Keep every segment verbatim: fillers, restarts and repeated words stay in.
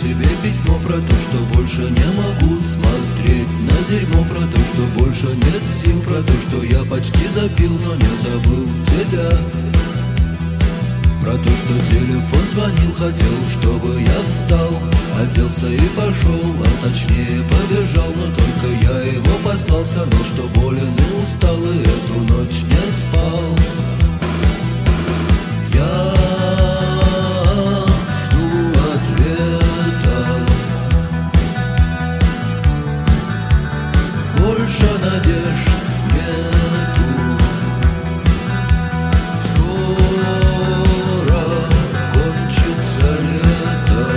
себе письмо про то, что больше не могу смотреть на дерьмо, про то, что больше нет сил, про то, что я почти запил, но не забыл тебя. Про то, что телефон звонил, хотел, чтобы я встал, оделся и пошел, а точнее побежал, но только я его послал, сказал, что болен и устал, и эту ночь не спал. Я жду ответа, больше надежд нету. Скоро кончится лето.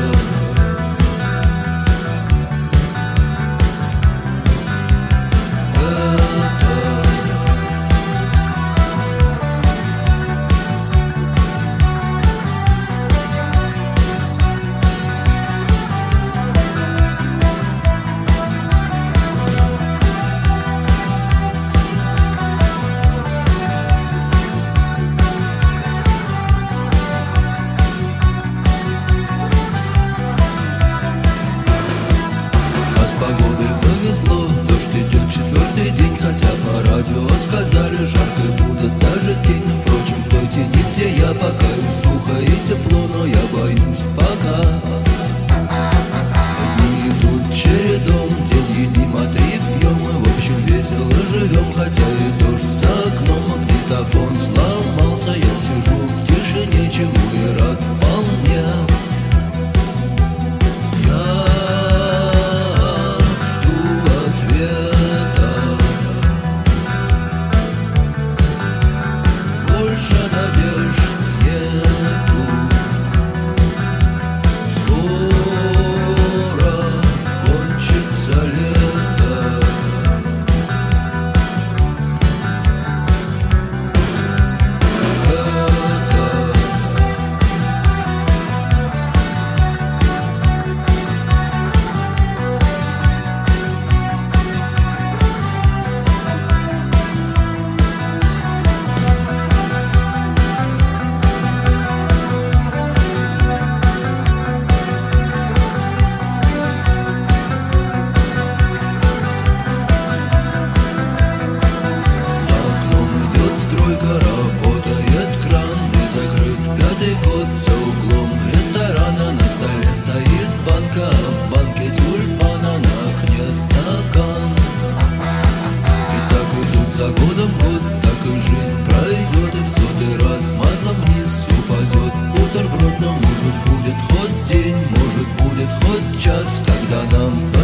Погоды повезло, дождь идет четвертый день, хотя по радио сказали, жарко будет даже тень. Впрочем, в той тени, где я, пока им сухо и тепло, но я боюсь пока. Дни идут чередом, день едим, а три пьем, мы в общем весело живем, хотя и дождь за окном, магнитофон сломался, я сижу в тишине, чему и рад вполне. За годом год, так и жизнь пройдет, и в сотый раз маслом вниз упадет бутерброд. Но может будет хоть день, может будет хоть час, когда нам